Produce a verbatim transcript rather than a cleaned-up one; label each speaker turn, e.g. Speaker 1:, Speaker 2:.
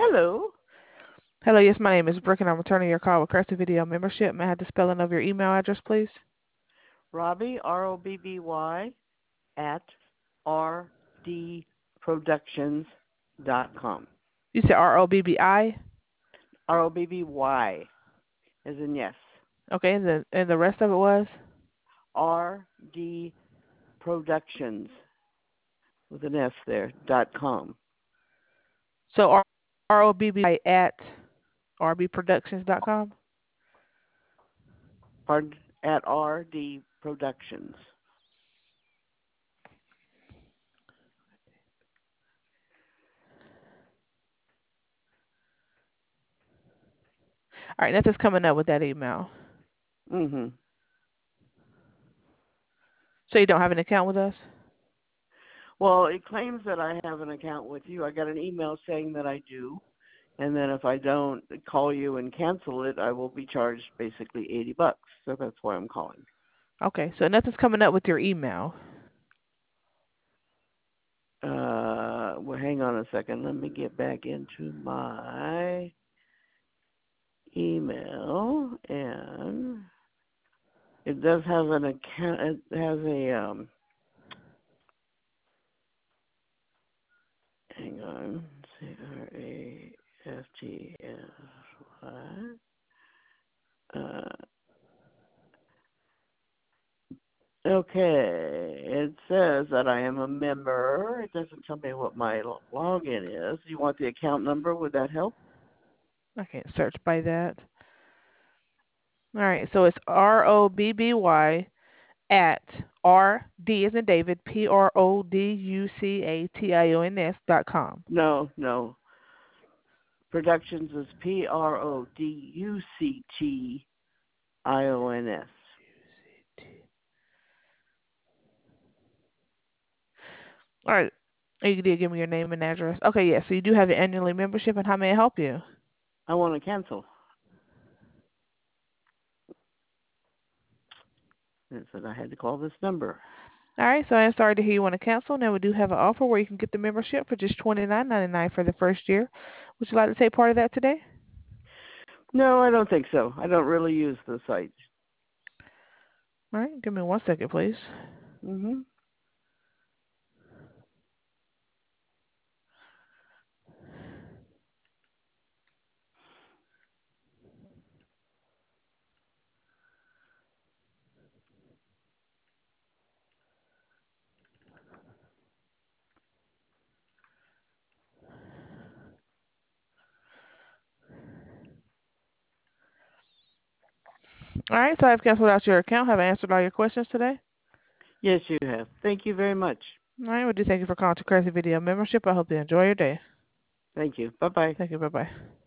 Speaker 1: Hello,
Speaker 2: Hello, yes, my name is Brooke, and I'm returning your call with Crafty Video Membership. May I have the spelling of your email address, please?
Speaker 1: Robbie, R O B B Y, at r d productions dot com.
Speaker 2: You said R O B B I?
Speaker 1: R O B B Y, as in yes.
Speaker 2: Okay, and the, and the rest of it was?
Speaker 1: R D Productions, with an S there, dot com.
Speaker 2: So R O B B I at r b productions dot com?
Speaker 1: Pardon, at R D Productions.
Speaker 2: All right, nothing's coming up with that email.
Speaker 1: Mm-hmm.
Speaker 2: So you don't have an account with us?
Speaker 1: Well, it claims that I have an account with you. I got an email saying that I do. And then if I don't call you and cancel it, I will be charged basically eighty bucks. So that's why I'm calling.
Speaker 2: Okay, so nothing's coming up with your email.
Speaker 1: Uh, well, hang on a second. Let me get back into my email, and it does have an account. It has a um. Hang on. C R A F T S Y. Uh, okay. It says that I am a member. It doesn't tell me what my lo- login is. You want the account number? Would that help?
Speaker 2: I can't search by that. All right, so it's R O B B Y at R D as in David, P R O D U C A T I O N S dot com.
Speaker 1: No, no. Productions is P R O D U C T I O N S.
Speaker 2: All right. You did give me your name and address. Okay, yes. So you do have the annually membership, and how may I help you?
Speaker 1: I want to cancel. It said I had to call this number.
Speaker 2: All right. So I'm sorry to hear you want to cancel. Now we do have an offer where you can get the membership for just twenty nine ninety nine for the first year. Would you like to take part of that today?
Speaker 1: No, I don't think so. I don't really use the site.
Speaker 2: All right. Give me one second, please.
Speaker 1: Mm-hmm.
Speaker 2: All right. So I've canceled out your account. Have I answered all your questions today?
Speaker 1: Yes, you have. Thank you very much.
Speaker 2: All right. We do thank you for calling to Crazy Video Membership. I hope you enjoy your day.
Speaker 1: Thank you. Bye-bye.
Speaker 2: Thank you. Bye bye.